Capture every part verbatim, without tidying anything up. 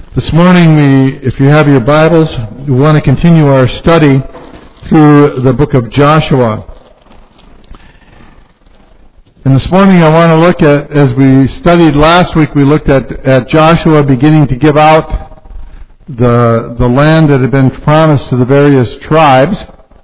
This morning, we, if you have your Bibles, we want to continue our study through the book of Joshua. And this morning I want to look at, as we studied last week, we looked at, at Joshua beginning to give out the, the land that had been promised to the various tribes.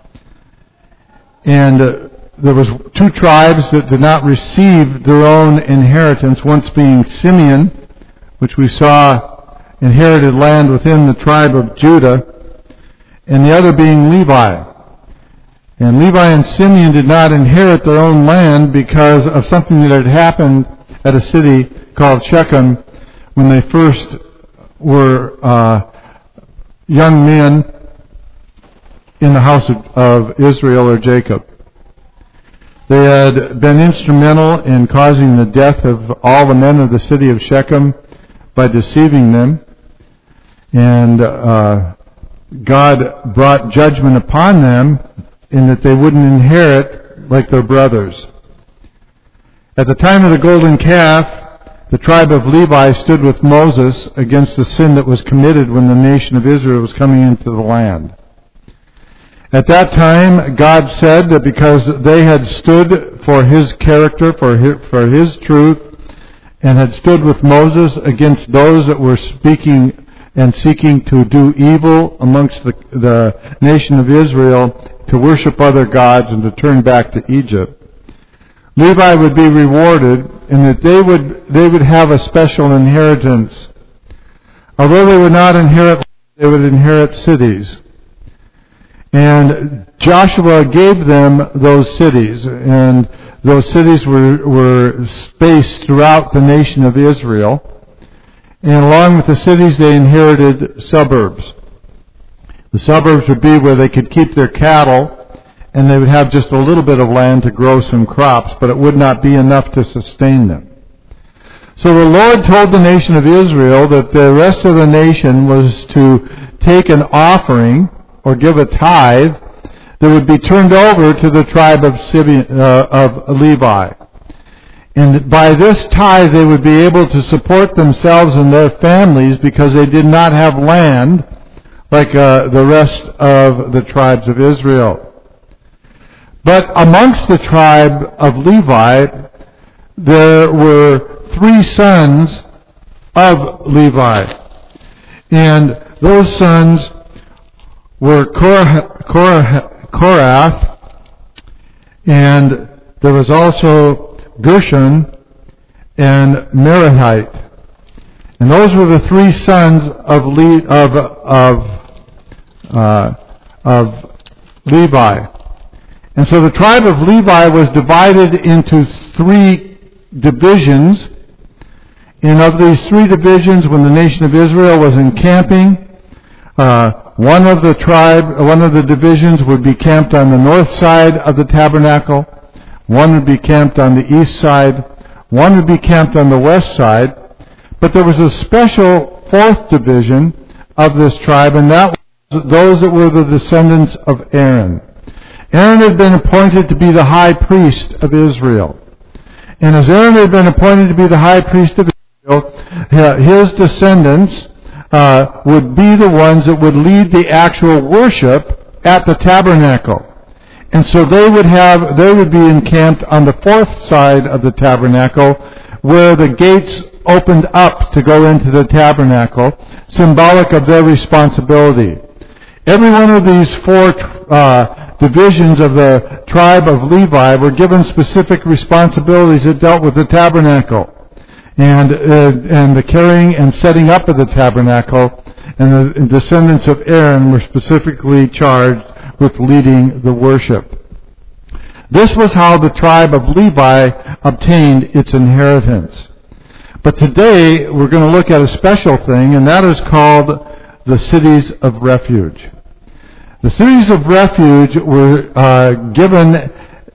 And uh, there was two tribes that did not receive their own inheritance, once being Simeon, which we saw inherited land within the tribe of Judah, and the other being Levi. And Levi and Simeon did not inherit their own land because of something that had happened at a city called Shechem when they first were uh, young men in the house of, of Israel or Jacob. They had been instrumental in causing the death of all the men of the city of Shechem by deceiving them. And uh, God brought judgment upon them in that they wouldn't inherit like their brothers. At the time of the golden calf, the tribe of Levi stood with Moses against the sin that was committed when the nation of Israel was coming into the land. At that time, God said that because they had stood for His character, for His, for His truth, and had stood with Moses against those that were speaking and seeking to do evil amongst the, the nation of Israel, to worship other gods and to turn back to Egypt, Levi would be rewarded in that they would they would have a special inheritance. Although they would not inherit, they would inherit cities. And Joshua gave them those cities, and those cities were, were spaced throughout the nation of Israel. And along with the cities, they inherited suburbs. The suburbs would be where they could keep their cattle, and they would have just a little bit of land to grow some crops, but it would not be enough to sustain them. So the Lord told the nation of Israel that the rest of the nation was to take an offering or give a tithe that would be turned over to the tribe of, Simeon, uh, of Levi. And by this tithe, they would be able to support themselves and their families because they did not have land like uh, the rest of the tribes of Israel. But amongst the tribe of Levi, there were three sons of Levi. And those sons were Korah, Korah, Korath, and there was also Gershon and Merahite. And those were the three sons of Le- of of uh, of Levi. And so the tribe of Levi was divided into three divisions. And of these three divisions, when the nation of Israel was encamping, uh, one of the tribe, one of the divisions would be camped on the north side of the tabernacle. One would be camped on the east side. One would be camped on the west side. But there was a special fourth division of this tribe, and that was those that were the descendants of Aaron. Aaron had been appointed to be the high priest of Israel. And as Aaron had been appointed to be the high priest of Israel, his descendants uh, would be the ones that would lead the actual worship at the tabernacle. And so they would have, they would be encamped on the fourth side of the tabernacle, where the gates opened up to go into the tabernacle, symbolic of their responsibility. Every one of these four uh, divisions of the tribe of Levi were given specific responsibilities that dealt with the tabernacle, and uh, and the carrying and setting up of the tabernacle. And the descendants of Aaron were specifically charged with leading the worship. This was how the tribe of Levi obtained its inheritance. But today we're going to look at a special thing, and that is called the cities of refuge. The cities of refuge were uh, given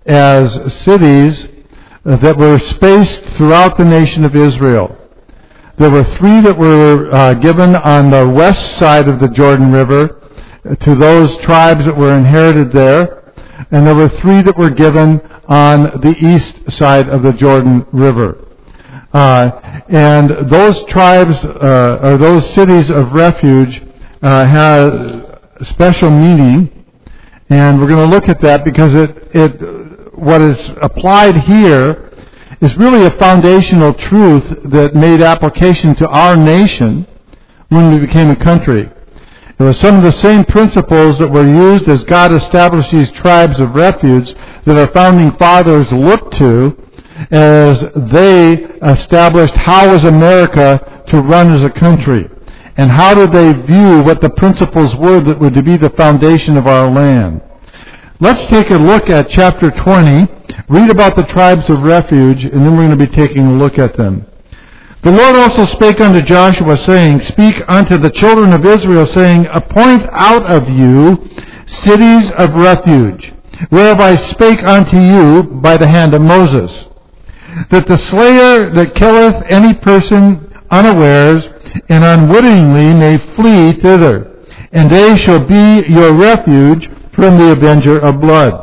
as cities that were spaced throughout the nation of Israel. There were three that were uh, given on the west side of the Jordan River to those tribes that were inherited there, and there were three that were given on the east side of the Jordan River. Uh, and those tribes, uh, or those cities of refuge, uh, have special meaning. And we're going to look at that because it, it, what is applied here is really a foundational truth that made application to our nation when we became a country. It was some of the same principles that were used as God established these tribes of refuge that our founding fathers looked to as they established how was America to run as a country, and how did they view what the principles were that were to be the foundation of our land. Let's take a look at chapter twenty, read about the tribes of refuge, and then we're going to be taking a look at them. The Lord also spake unto Joshua, saying, Speak unto the children of Israel, saying, Appoint out of you cities of refuge, whereof I spake unto you by the hand of Moses, that the slayer that killeth any person unawares and unwittingly may flee thither, and they shall be your refuge from the avenger of blood.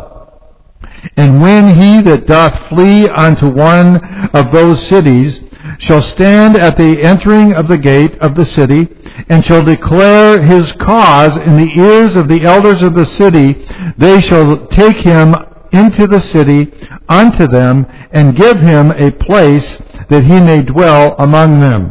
And when he that doth flee unto one of those cities shall stand at the entering of the gate of the city, and shall declare his cause in the ears of the elders of the city, they shall take him into the city unto them, and give him a place that he may dwell among them.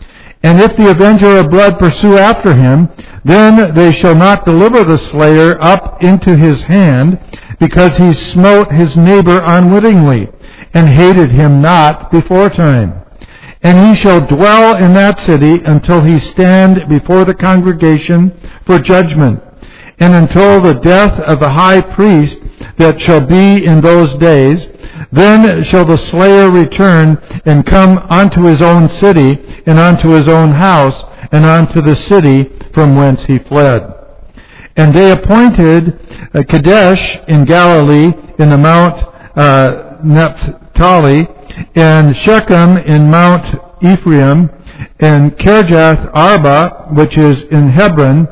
And if the avenger of blood pursue after him, then they shall not deliver the slayer up into his hand, because he smote his neighbor unwittingly, and hated him not beforetime. And he shall dwell in that city until he stand before the congregation for judgment, and until the death of the high priest that shall be in those days. Then shall the slayer return and come unto his own city, and unto his own house, and unto the city from whence he fled. And they appointed uh, Kadesh in Galilee in the Mount uh, Naphtali, and Shechem in Mount Ephraim, and Kirjath Arba, which is in Hebron,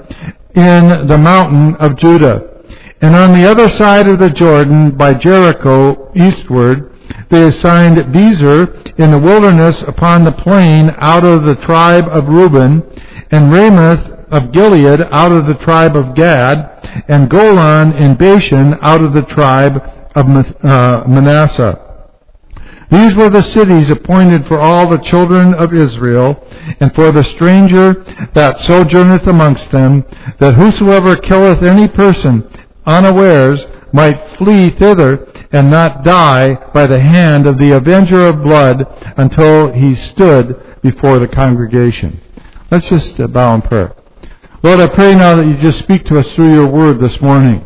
in the mountain of Judah. And on the other side of the Jordan, by Jericho, eastward, they assigned Bezer in the wilderness upon the plain out of the tribe of Reuben, and Ramoth of Gilead out of the tribe of Gad, and Golan in Bashan out of the tribe of Manasseh. These were the cities appointed for all the children of Israel, and for the stranger that sojourneth amongst them, that whosoever killeth any person unawares might flee thither, and not die by the hand of the avenger of blood until he stood before the congregation. Let's just bow in prayer. Lord, I pray now that you just speak to us through your word this morning.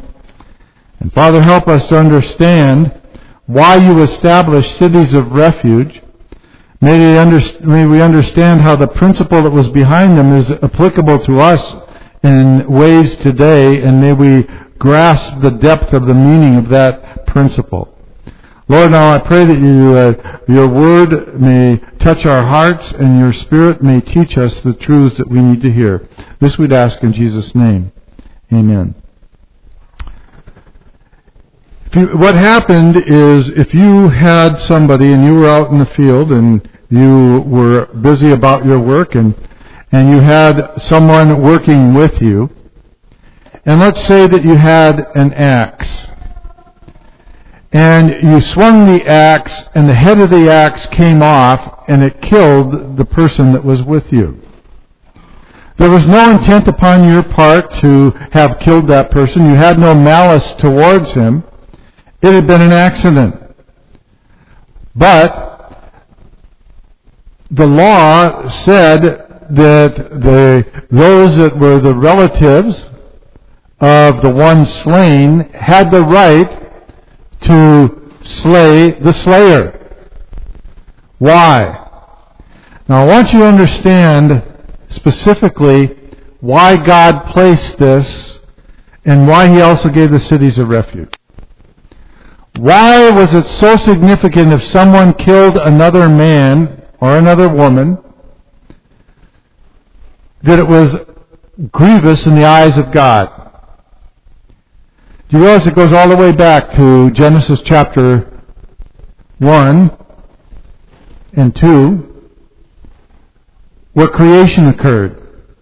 And Father, help us to understand why you established cities of refuge. May, they under, may we understand how the principle that was behind them is applicable to us in ways today, and may we grasp the depth of the meaning of that principle. Lord, now I pray that you, uh, your word may touch our hearts, and your spirit may teach us the truths that we need to hear. This we'd ask in Jesus' name. Amen. If you, what happened is, if you had somebody and you were out in the field and you were busy about your work, and and you had someone working with you, and let's say that you had an axe, and you swung the axe, and the head of the axe came off, and it killed the person that was with you. There was no intent upon your part to have killed that person. You had no malice towards him. It had been an accident. But the law said that the those that were the relatives of the one slain had the right to slay the slayer. Why? Now I want you to understand specifically why God placed this, and why he also gave the cities of refuge. Why was it so significant if someone killed another man or another woman that it was grievous in the eyes of God? Do you realize it goes all the way back to Genesis chapter one, and two, where creation occurred.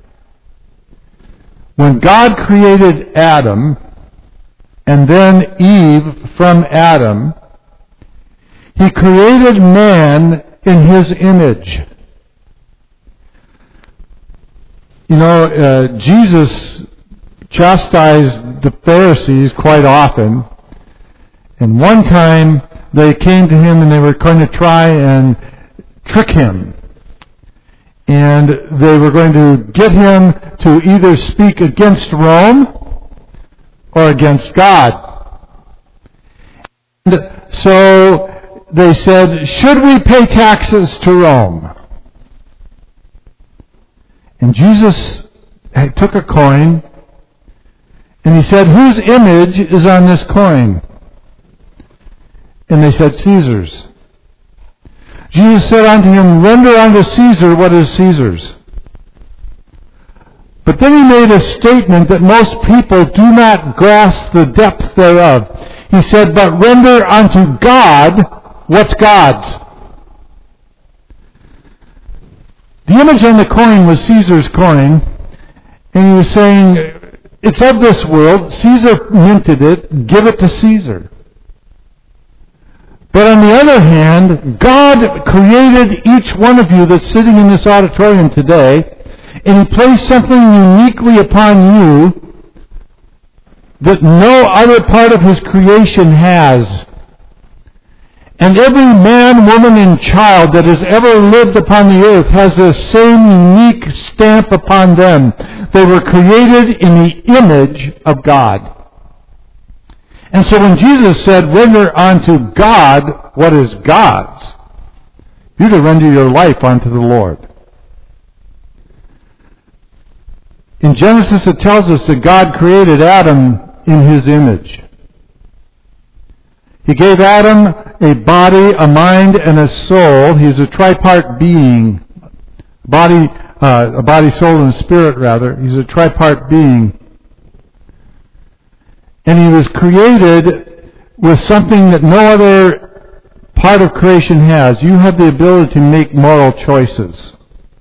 When God created Adam and then Eve from Adam, He created man in His image. You know, uh, Jesus chastised the Pharisees quite often. And one time they came to Him and they were going to try and trick Him. And they were going to get Him to either speak against Rome or against God. And so they said, should we pay taxes to Rome? And Jesus took a coin and He said, whose image is on this coin? And they said, Caesar's. Jesus said unto him, render unto Caesar what is Caesar's. But then He made a statement that most people do not grasp the depth thereof. He said, but render unto God what's God's. The image on the coin was Caesar's coin, and He was saying, it's of this world, Caesar minted it, give it to Caesar. But on the other hand, God created each one of you that's sitting in this auditorium today, and He placed something uniquely upon you that no other part of His creation has. And every man, woman, and child that has ever lived upon the earth has the same unique stamp upon them. They were created in the image of God. And so when Jesus said, render unto God what is God's, you're to render your life unto the Lord. In Genesis it tells us that God created Adam in His image. He gave Adam a body, a mind, and a soul. He's a tripart being. Body, uh, a body, soul, and spirit, rather. He's a tripart being. And he was created with something that no other part of creation has. You have the ability to make moral choices.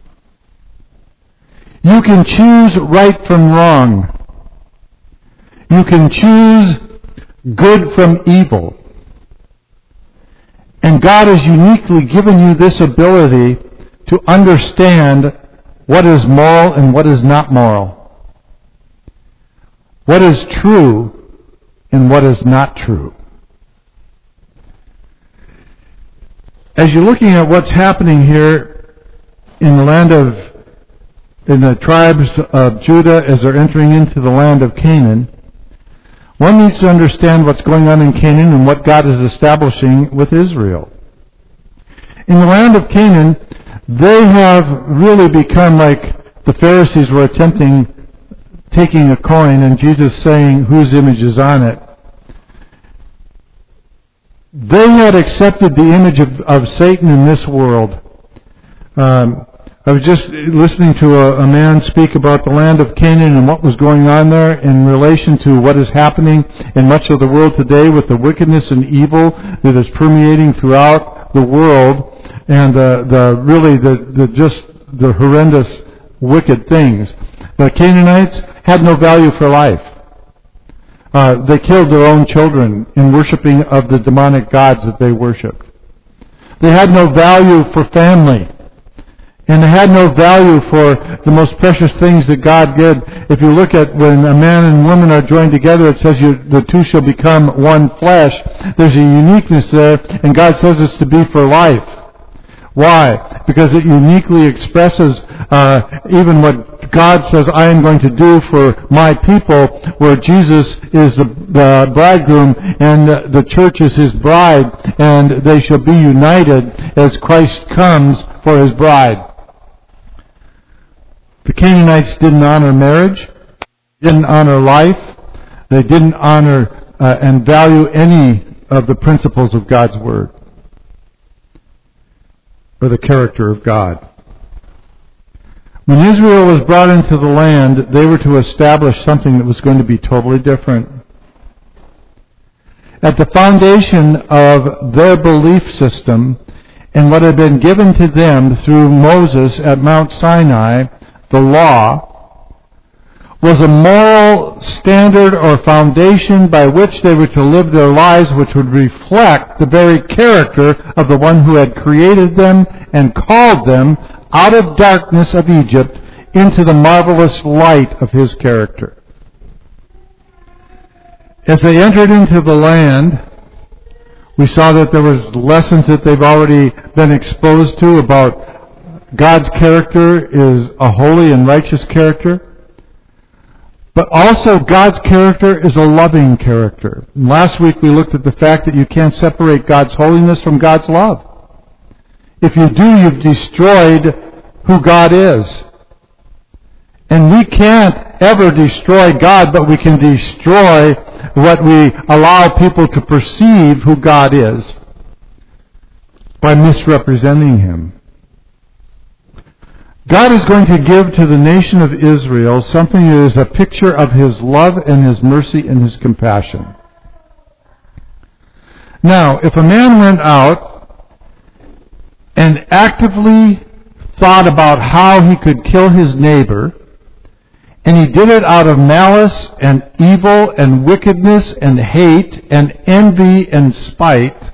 You can choose right from wrong. You can choose good from evil. And God has uniquely given you this ability to understand what is moral and what is not moral. What is true and what is not true. As you're looking at what's happening here in the land of, in the tribes of Judah as they're entering into the land of Canaan, one needs to understand what's going on in Canaan and what God is establishing with Israel. In the land of Canaan, they have really become like the Pharisees were attempting taking a coin and Jesus saying whose image is on it. They had accepted the image of, of Satan in this world. Um, I was just listening to a, a man speak about the land of Canaan and what was going on there in relation to what is happening in much of the world today with the wickedness and evil that is permeating throughout the world, and uh, the really the, the just the horrendous wicked things. The Canaanites had no value for life. Uh, they killed their own children in worshiping of the demonic gods that they worshipped. They had no value for family. And they had no value for the most precious things that God did. If you look at when a man and woman are joined together, it says you, the two shall become one flesh. There's a uniqueness there, and God says it's to be for life. Why? Because it uniquely expresses uh, even what God says I am going to do for my people, where Jesus is the, the bridegroom and the, the church is His bride, and they shall be united as Christ comes for His bride. The Canaanites didn't honor marriage, didn't honor life, they didn't honor uh, and value any of the principles of God's Word or the character of God. When Israel was brought into the land, they were to establish something that was going to be totally different. At the foundation of their belief system and what had been given to them through Moses at Mount Sinai, the law, was a moral standard or foundation by which they were to live their lives, which would reflect the very character of the one who had created them and called them out of darkness of Egypt into the marvelous light of his character. As they entered into the land, we saw that there was lessons that they've already been exposed to about God's character is a holy and righteous character. But also God's character is a loving character. And last week we looked at the fact that you can't separate God's holiness from God's love. If you do, you've destroyed who God is. And we can't ever destroy God, but we can destroy what we allow people to perceive who God is by misrepresenting him. God is going to give to the nation of Israel something that is a picture of his love and his mercy and his compassion. Now, if a man went out and actively thought about how he could kill his neighbor, and he did it out of malice and evil and wickedness and hate and envy and spite,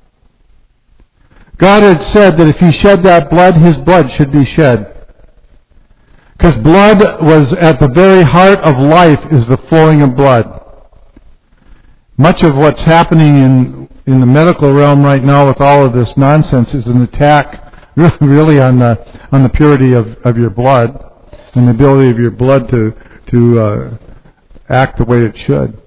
God had said that if he shed that blood, his blood should be shed. Because blood was at the very heart of life, is the flowing of blood. Much of what's happening in, in the medical realm right now with all of this nonsense is an attack really on the, on the purity of, of your blood and the ability of your blood to, to uh, act the way it should.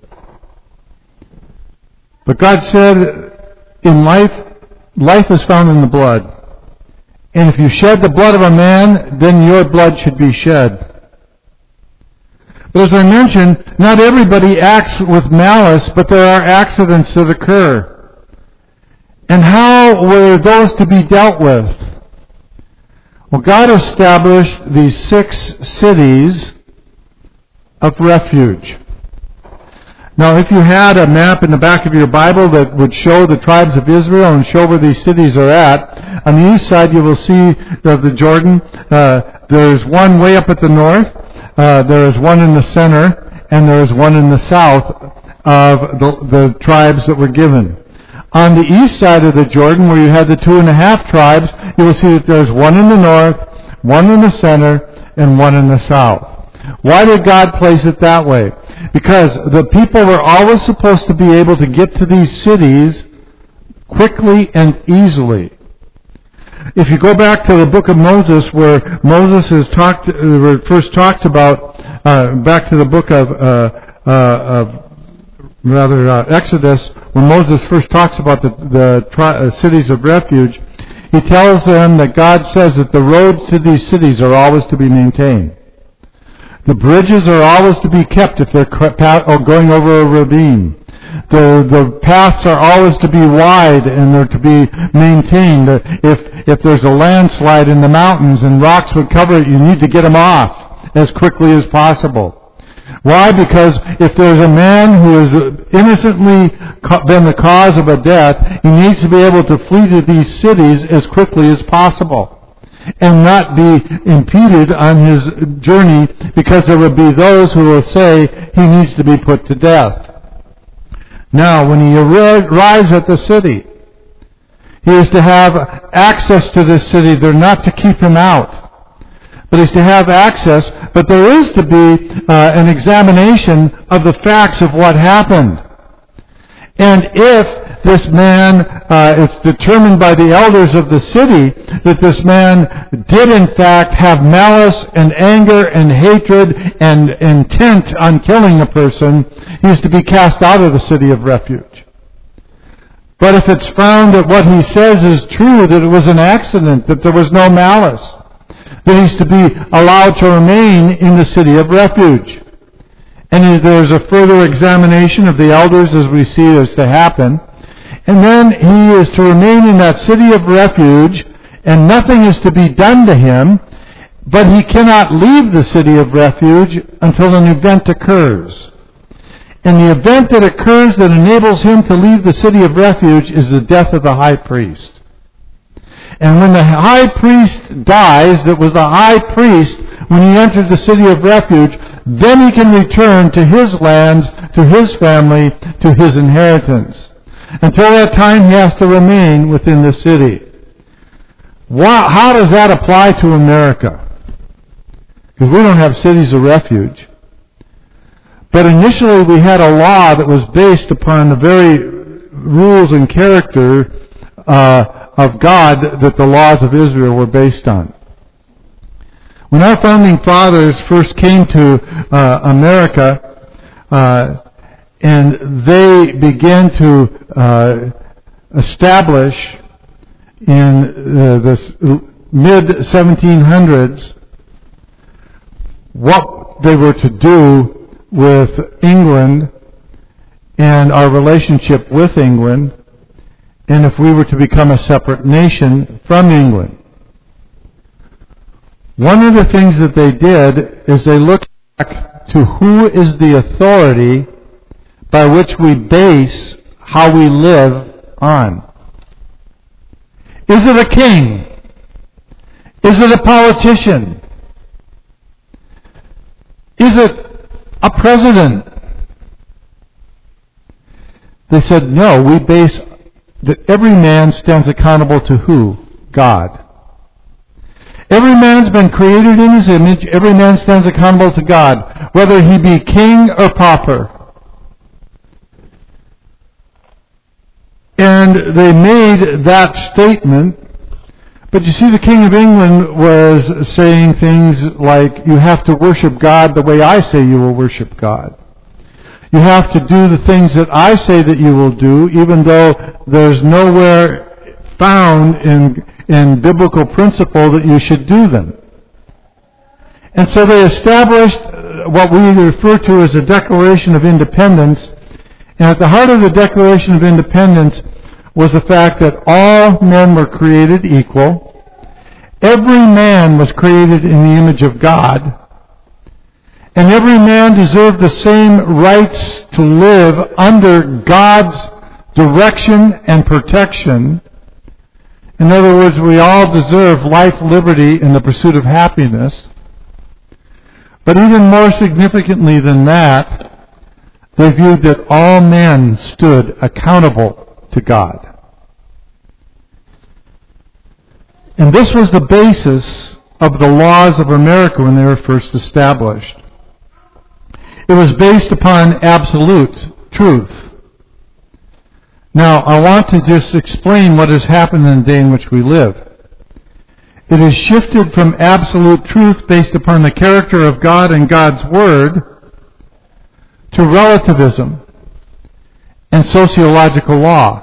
But God said, in life, life is found in the blood. And if you shed the blood of a man, then your blood should be shed. But as I mentioned, not everybody acts with malice, but there are accidents that occur. And how were those to be dealt with? Well, God established these six cities of refuge. Now, if you had a map in the back of your Bible that would show the tribes of Israel and show where these cities are at, on the east side you will see of the Jordan, uh, there's one way up at the north, uh, there is one in the center, and there is one in the south of the, the tribes that were given. On the east side of the Jordan, where you had the two and a half tribes, you will see that there's one in the north, one in the center, and one in the south. Why did God place it that way? Because the people were always supposed to be able to get to these cities quickly and easily. If you go back to the book of Moses, where Moses is talked, uh, first talks about, uh, back to the book of, uh, uh, of rather uh, Exodus, when Moses first talks about the, the tri- uh, cities of refuge, he tells them that God says that the roads to these cities are always to be maintained. The bridges are always to be kept if they're going over a ravine. The, the paths are always to be wide and they're to be maintained. If, if there's a landslide in the mountains and rocks would cover it, you need to get them off as quickly as possible. Why? Because if there's a man who has innocently been the cause of a death, he needs to be able to flee to these cities as quickly as possible and not be impeded on his journey, because there will be those who will say he needs to be put to death. Now, when he arrives at the city, he is to have access to this city. They're not to keep him out, but he's to have access. But there is to be uh, an examination of the facts of what happened. And if this man, uh, it's determined by the elders of the city that this man did in fact have malice and anger and hatred and intent on killing a person, he is to be cast out of the city of refuge. But if it's found that what he says is true, that it was an accident, that there was no malice, then he's to be allowed to remain in the city of refuge. And there's a further examination of the elders, as we see is to happen. And then he is to remain in that city of refuge, and nothing is to be done to him, but he cannot leave the city of refuge until an event occurs. And the event that occurs that enables him to leave the city of refuge is the death of the high priest. And when the high priest dies, that was the high priest when he entered the city of refuge, then he can return to his lands, to his family, to his inheritance. Until that time, he has to remain within the city. Wow, how does that apply to America? Because we don't have cities of refuge. But initially we had a law that was based upon the very rules and character uh, of God that the laws of Israel were based on. When our founding fathers first came to uh, America, uh, and they began to uh, establish in uh, the mid seventeen hundreds what they were to do with England and our relationship with England, and if we were to become a separate nation from England. One of the things that they did is they looked back to who is the authority by which we base how we live on. Is it a king? Is it a politician? Is it a president? They said, no, we base that every man stands accountable to who? God. Every man's been created in his image. Every man stands accountable to God, whether he be king or pauper. And they made that statement, but you see, the King of England was saying things like, you have to worship God the way I say you will worship God. You have to do the things that I say that you will do, even though there's nowhere found in, in biblical principle that you should do them. And so they established what we refer to as a Declaration of Independence. And at the heart of the Declaration of Independence was the fact that all men were created equal. Every man was created in the image of God. And every man deserved the same rights to live under God's direction and protection. In other words, we all deserve life, liberty, and the pursuit of happiness. But even more significantly than that, they viewed that all men stood accountable to God. And this was the basis of the laws of America when they were first established. It was based upon absolute truth. Now, I want to just explain what has happened in the day in which we live. It has shifted from absolute truth based upon the character of God and God's Word to relativism and sociological law.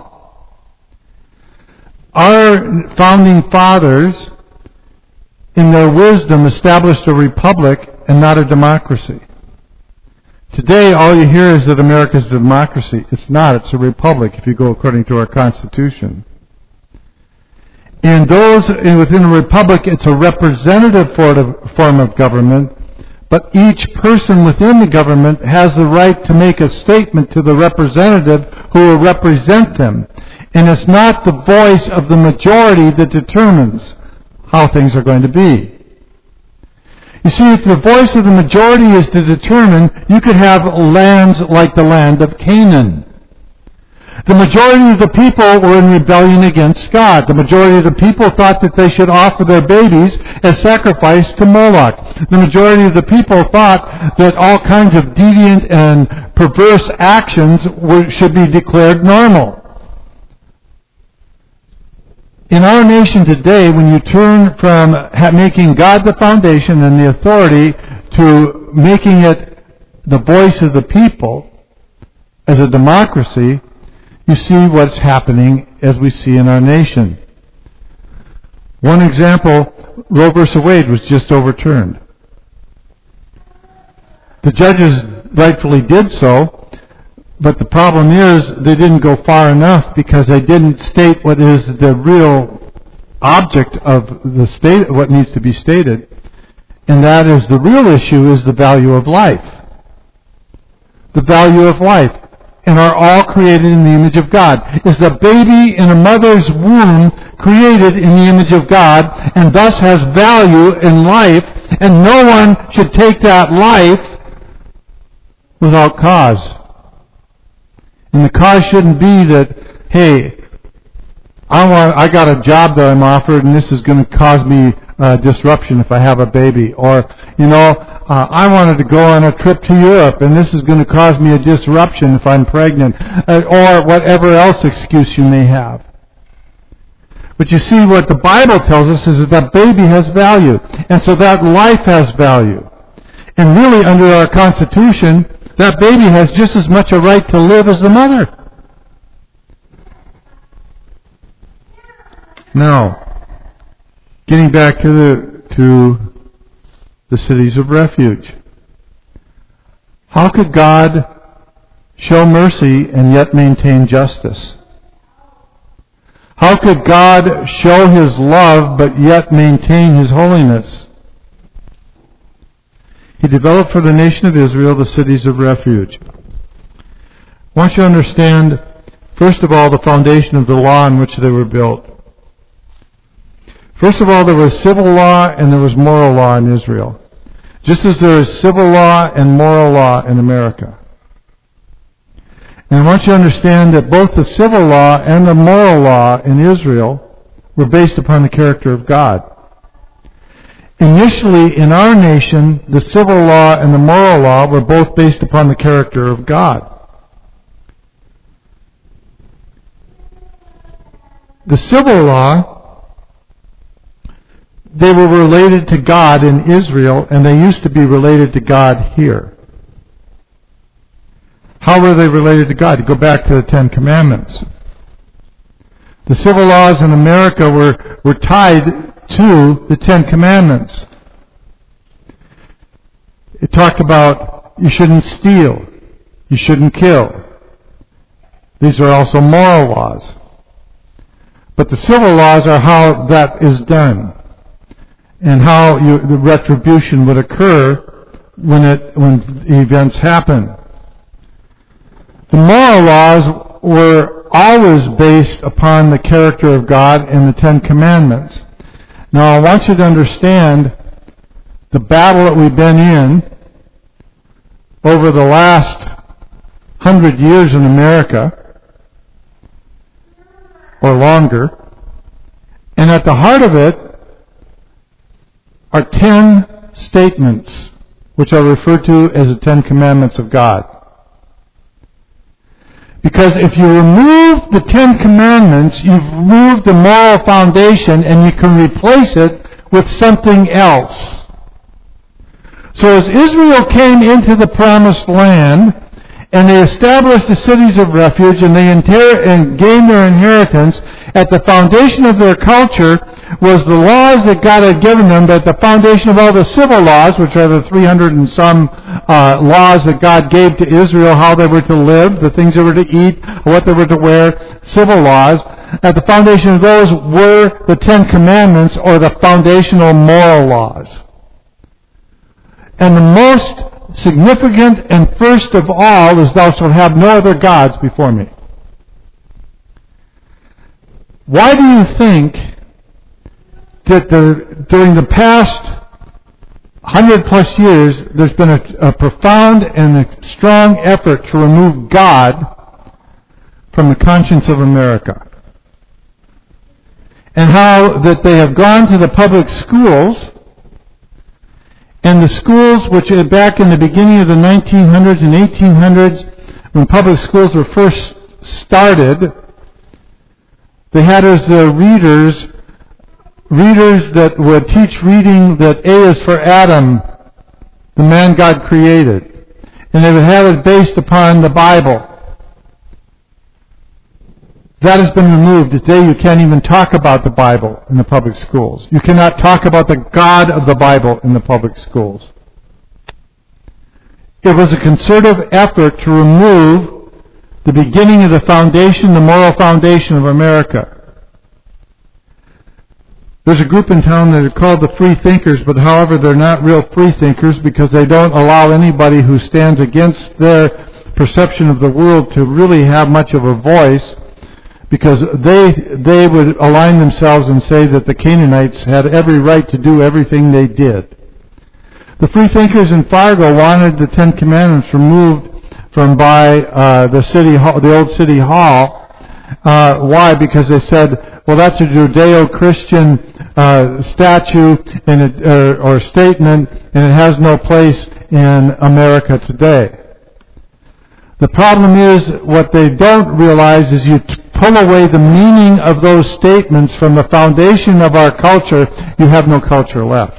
Our founding fathers, in their wisdom, established a republic and not a democracy. Today, all you hear is that America is a democracy. It's not. It's a republic if you go according to our Constitution. And those within a republic, it's a representative form of government, but each person within the government has the right to make a statement to the representative who will represent them. And it's not the voice of the majority that determines how things are going to be. You see, if the voice of the majority is to determine, you could have lands like the land of Canaan. The majority of the people were in rebellion against God. The majority of the people thought that they should offer their babies as sacrifice to Moloch. The majority of the people thought that all kinds of deviant and perverse actions were, should be declared normal. In our nation today, when you turn from making God the foundation and the authority to making it the voice of the people as a democracy, you see what's happening as we see in our nation. One example, Roe versus Wade was just overturned. The judges rightfully did so, but the problem is they didn't go far enough because they didn't state what is the real object of the state, what needs to be stated, and that is the real issue is the value of life. The value of life. and are all created in the image of God. Is the baby in a mother's womb created in the image of God and thus has value in life, and no one should take that life without cause. And the cause shouldn't be that, hey, I want, I got a job that I'm offered and this is going to cause me uh, disruption if I have a baby. Or, you know, uh, I wanted to go on a trip to Europe and this is going to cause me a disruption if I'm pregnant. Uh, or whatever else excuse you may have. But you see, what the Bible tells us is that that baby has value. And so that life has value. And really, under our Constitution, that baby has just as much a right to live as the mother. Now, getting back to the to the cities of refuge. How could God show mercy and yet maintain justice? How could God show His love but yet maintain His holiness? He developed for the nation of Israel the cities of refuge. I want you to understand, first of all, the foundation of the law on which they were built. First of all, there was civil law and there was moral law in Israel, just as there is civil law and moral law in America. And I want you to understand that both the civil law and the moral law in Israel were based upon the character of God. Initially, in our nation, the civil law and the moral law were both based upon the character of God. The civil law, they were related to God in Israel, and they used to be related to God here. How were they related to God? You go back to the Ten Commandments. The civil laws in America were, were tied to the Ten Commandments. It talked about you shouldn't steal, you shouldn't kill. These are also moral laws. But the civil laws are how that is done and how you, the retribution would occur when it when events happen. The moral laws were always based upon the character of God and the Ten Commandments. Now, I want you to understand the battle that we've been in over the last hundred years in America, or longer, and at the heart of it are ten statements, which are referred to as the Ten Commandments of God. Because if you remove the Ten Commandments, you've removed the moral foundation and you can replace it with something else. So as Israel came into the Promised Land and they established the cities of refuge and they inter- and gained their inheritance, at the foundation of their culture was the laws that God had given them, but the foundation of all the civil laws, which are the three hundred and some uh, laws that God gave to Israel, how they were to live, the things they were to eat, what they were to wear, civil laws. At the foundation of those were the Ten Commandments, or the foundational moral laws. And the most significant and first of all is, thou shalt have no other gods before me. Why do you think that the, during the past hundred plus years, there's been a, a profound and a strong effort to remove God from the conscience of America? And how that they have gone to the public schools, and the schools which back in the beginning of the nineteen hundreds and eighteen hundreds, when public schools were first started, they had as their readers readers that would teach reading that A is for Adam, the man God created. And they would have it based upon the Bible. That has been removed. Today you can't even talk about the Bible in the public schools. You cannot talk about the God of the Bible in the public schools. It was a concerted effort to remove the beginning of the foundation, the moral foundation of America. There's a group in town that are called the Free Thinkers, but however, they're not real free thinkers because they don't allow anybody who stands against their perception of the world to really have much of a voice, because they they would align themselves and say that the Canaanites had every right to do everything they did. The freethinkers in Fargo wanted the Ten Commandments removed from by uh, the city hall, the old city hall. Uh, why? Because they said, well, that's a Judeo-Christian uh, statue and it, or, or statement, and it has no place in America today. The problem is, what they don't realize is you t- pull away the meaning of those statements from the foundation of our culture, you have no culture left.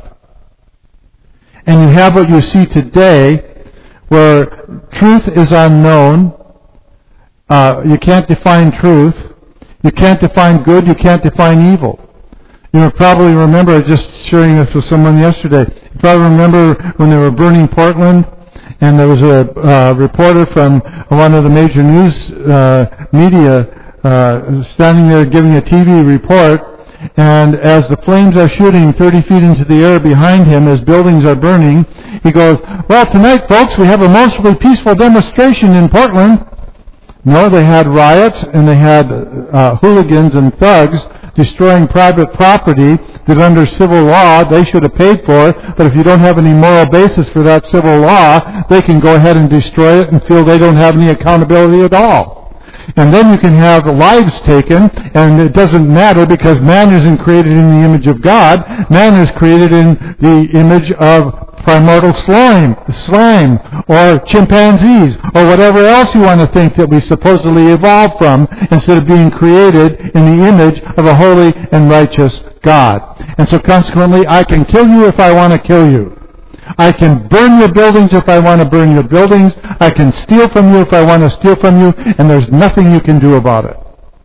And you have what you see today, where truth is unknown. Uh, you can't define truth. You can't define good. You can't define evil. You probably remember, just sharing this with someone yesterday, you probably remember when they were burning Portland, and there was a uh, reporter from one of the major news uh, media uh, standing there giving a T V report, and as the flames are shooting thirty feet into the air behind him as buildings are burning, he goes, well, tonight, folks, we have a mostly peaceful demonstration in Portland. No, they had riots, and they had uh, hooligans and thugs destroying private property that under civil law they should have paid for, but if you don't have any moral basis for that civil law, they can go ahead and destroy it and feel they don't have any accountability at all. And then you can have lives taken, and it doesn't matter because man isn't created in the image of God. Man is created in the image of primordial slime, slime, or chimpanzees, or whatever else you want to think that we supposedly evolved from, instead of being created in the image of a holy and righteous God. And so consequently, I can kill you if I want to kill you. I can burn your buildings if I want to burn your buildings. I can steal from you if I want to steal from you, and there's nothing you can do about it.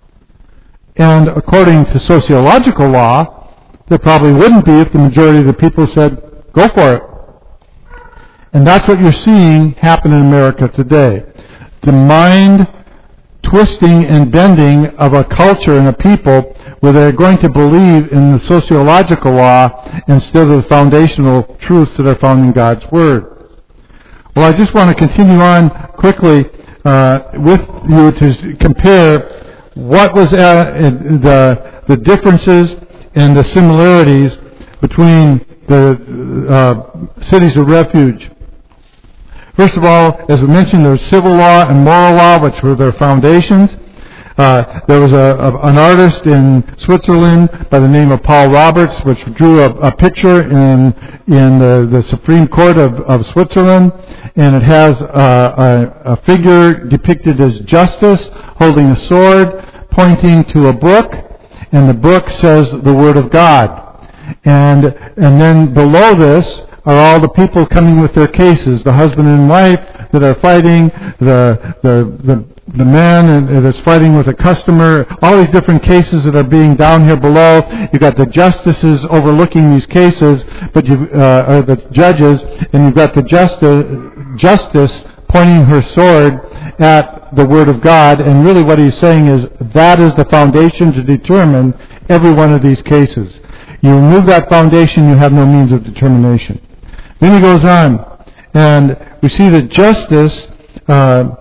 And according to sociological law, there probably wouldn't be if the majority of the people said, go for it. And that's what you're seeing happen in America today. The mind twisting and bending of a culture and a people where they're going to believe in the sociological law instead of the foundational truths that are found in God's Word. Well, I just want to continue on quickly uh, with you to compare what was uh, the the differences and the similarities between the uh, cities of refuge. First of all, as we mentioned, there's civil law and moral law, which were their foundations. Uh, there was a, a, an artist in Switzerland by the name of Paul Roberts, which drew a, a picture in in the, the Supreme Court of, of Switzerland, and it has a, a, a figure depicted as Justice holding a sword, pointing to a book, and the book says the Word of God. And and then below this are all the people coming with their cases, the husband and wife that are fighting, the the the, the man that's fighting with a customer, all these different cases that are being down here below. You've got the justices overlooking these cases, but you uh, or the judges, and you've got the justice, justice pointing her sword at the Word of God, and really what he's saying is that is the foundation to determine every one of these cases. You remove that foundation, you have no means of determination. Then he goes on, and we see that justice uh,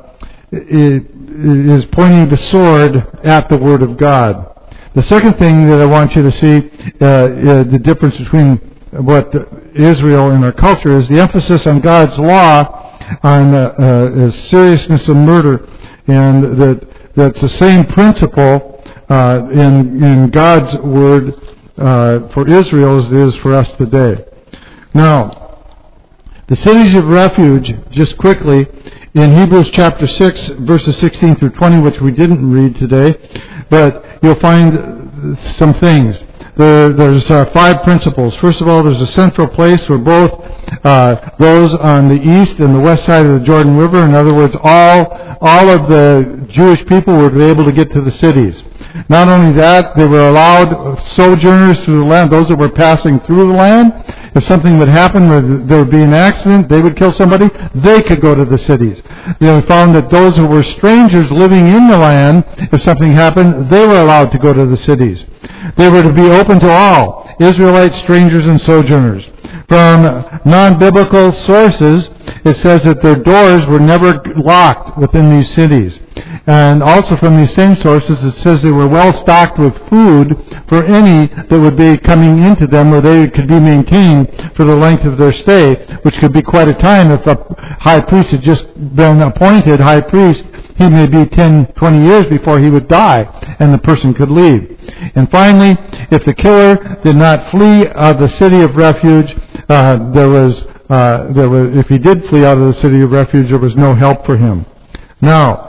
is pointing the sword at the Word of God. The second thing that I want you to see, uh, uh, the difference between what Israel and our culture is, the emphasis on God's law, on uh, uh, the seriousness of murder, and that that's the same principle uh, in in God's Word uh, for Israel as it is for us today. Now, the cities of refuge, just quickly, in Hebrews chapter six, verses sixteen through twenty, which we didn't read today, but you'll find some things. There, there's uh, five principles. First of all, there's a central place where both uh, those on the east and the west side of the Jordan River, in other words, all all of the Jewish people would be able to get to the cities. Not only that, they were allowed sojourners through the land, those that were passing through the land. If something would happen, or there would be an accident, they would kill somebody, they could go to the cities. You know, we found that those who were strangers living in the land, if something happened, they were allowed to go to the cities. They were to be open to all, Israelites, strangers, and sojourners. From non-biblical sources, it says that their doors were never locked within these cities. And also from these same sources, it says they were well stocked with food for any that would be coming into them, where they could be maintained for the length of their stay, which could be quite a time if a high priest had just been appointed high priest. He may be ten, twenty years before he would die, and the person could leave. And finally, if the killer did not flee out of the city of refuge, uh, there was, uh, there was, if he did flee out of the city of refuge, there was no help for him. Now,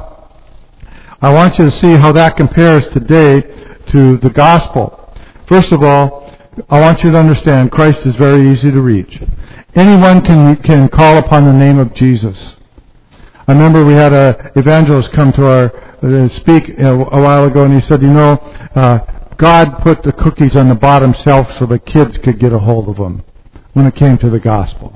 I want you to see how that compares today to the gospel. First of all, I want you to understand Christ is very easy to reach. Anyone can can call upon the name of Jesus. I remember we had an evangelist come to our uh, speak a, a while ago, and he said, you know, uh, God put the cookies on the bottom shelf so the kids could get a hold of them when it came to the gospel.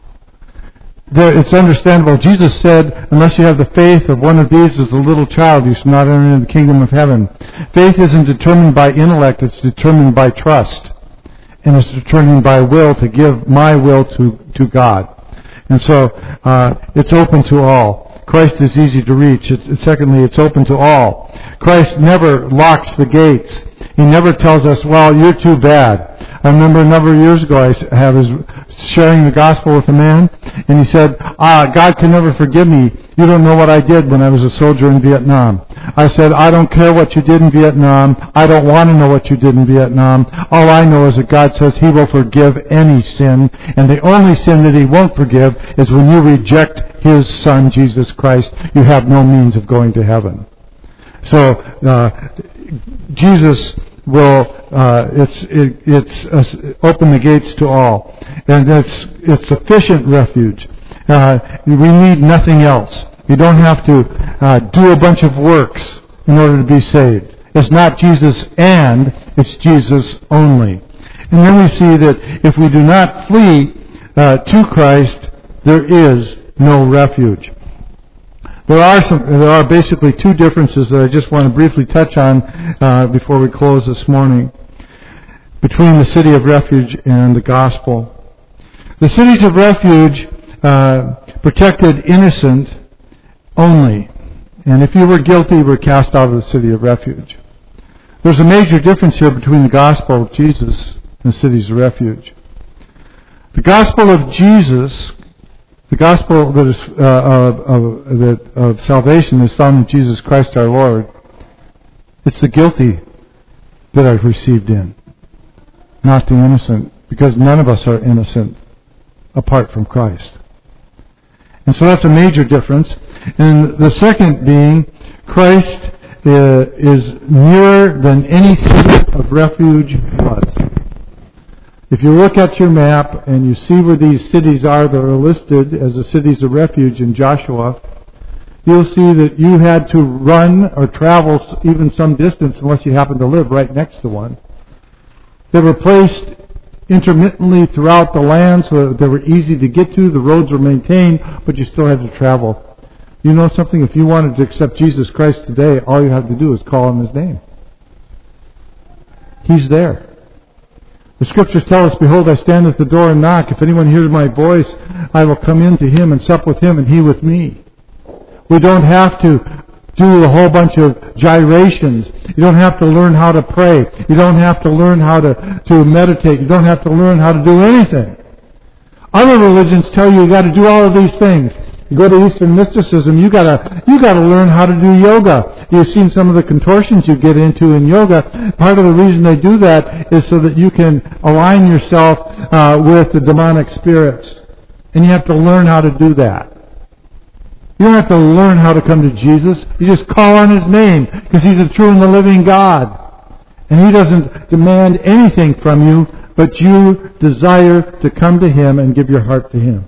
There, it's understandable. Jesus said, unless you have the faith of one of these as a little child, you shall not enter into the kingdom of heaven. Faith isn't determined by intellect, it's determined by trust. And it's determined by will, to give my will to, to God. And so, uh, it's open to all. Christ is easy to reach. It's, secondly, it's open to all. Christ never locks the gates. He never tells us, well, you're too bad. I remember a number of years ago I have was sharing the gospel with a man, and he said, ah, God can never forgive me. You don't know what I did when I was a soldier in Vietnam. I said, I don't care what you did in Vietnam. I don't want to know what you did in Vietnam. All I know is that God says He will forgive any sin, and the only sin that He won't forgive is when you reject His Son, Jesus Christ. You have no means of going to heaven. So, uh, Jesus will, uh, it's, it, it's uh, open the gates to all. And it's, it's sufficient refuge. Uh, we need nothing else. You don't have to uh, do a bunch of works in order to be saved. It's not Jesus and, it's Jesus only. And then we see that if we do not flee uh, to Christ, there is no refuge. There are some. There are basically two differences that I just want to briefly touch on uh, before we close this morning between the city of refuge and the gospel. The cities of refuge uh, protected innocent only, and if you were guilty, you were cast out of the city of refuge. There's a major difference here between the gospel of Jesus and the cities of refuge. The gospel of Jesus. The gospel that is, uh, of, of, that, of salvation is found in Jesus Christ our Lord. It's the guilty that are received in, not the innocent, because none of us are innocent apart from Christ. And so that's a major difference. And the second being, Christ uh, is nearer than any city of refuge was. If you look at your map and you see where these cities are that are listed as the cities of refuge in Joshua, you'll see that you had to run or travel even some distance unless you happened to live right next to one. They were placed intermittently throughout the land so that they were easy to get to. The roads were maintained, but you still had to travel. You know something? If you wanted to accept Jesus Christ today, all you have to do is call on His name. He's there. The Scriptures tell us, behold, I stand at the door and knock. If anyone hears my voice, I will come in to him and sup with him and he with me. We don't have to do a whole bunch of gyrations. You don't have to learn how to pray. You don't have to learn how to, to meditate. You don't have to learn how to do anything. Other religions tell you you got to do all of these things. You go to Eastern mysticism, you gotta you gotta learn how to do yoga. You've seen some of the contortions you get into in yoga. Part of the reason they do that is so that you can align yourself uh, with the demonic spirits, and you have to learn how to do that. You don't have to learn how to come to Jesus. You just call on His name because He's the true and the living God, and He doesn't demand anything from you, but you desire to come to Him and give your heart to Him.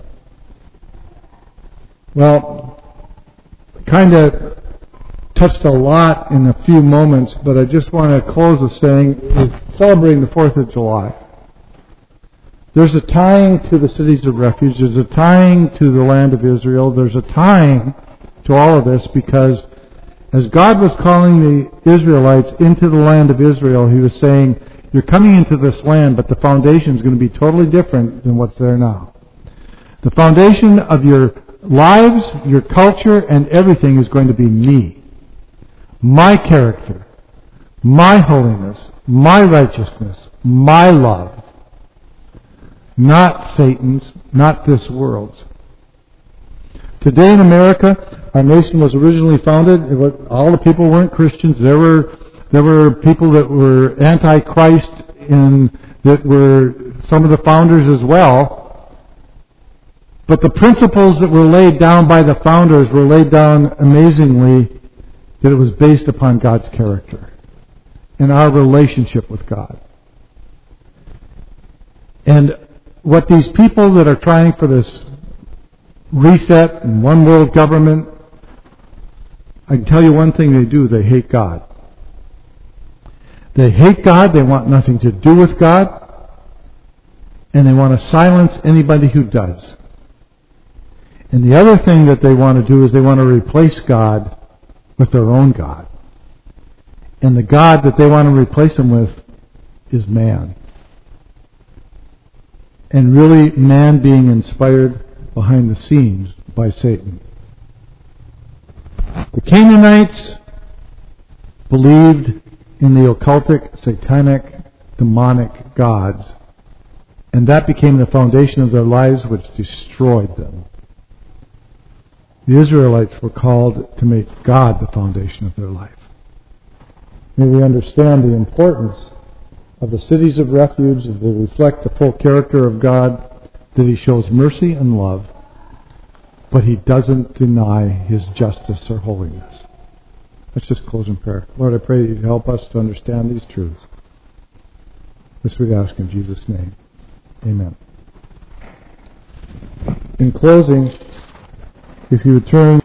Well, kind of touched a lot in a few moments, but I just want to close with saying, we're celebrating the fourth of July. There's a tying to the cities of refuge. There's a tying to the land of Israel. There's a tying to all of this because as God was calling the Israelites into the land of Israel, He was saying, you're coming into this land, but the foundation is going to be totally different than what's there now. The foundation of your lives, your culture, and everything is going to be me. My character, my holiness, my righteousness, my love. Not Satan's, not this world's. Today in America, our nation was originally founded, it was, all the people weren't Christians. There were there were people that were anti-Christ and that were some of the founders as well. But the principles that were laid down by the founders were laid down amazingly, that it was based upon God's character and our relationship with God. And what these people that are trying for this reset and one world government, I can tell you one thing they do, they hate God. They hate God, they want nothing to do with God, and they want to silence anybody who does. And the other thing that they want to do is they want to replace God with their own God. And the God that they want to replace him with is man. And really man being inspired behind the scenes by Satan. The Canaanites believed in the occultic, satanic, demonic gods, and that became the foundation of their lives, which destroyed them. The Israelites were called to make God the foundation of their life. May we understand the importance of the cities of refuge, that they reflect the full character of God, that He shows mercy and love, but He doesn't deny His justice or holiness. Let's just close in prayer. Lord, I pray that You'd help us to understand these truths. This we ask in Jesus' name. Amen. In closing, if you would turn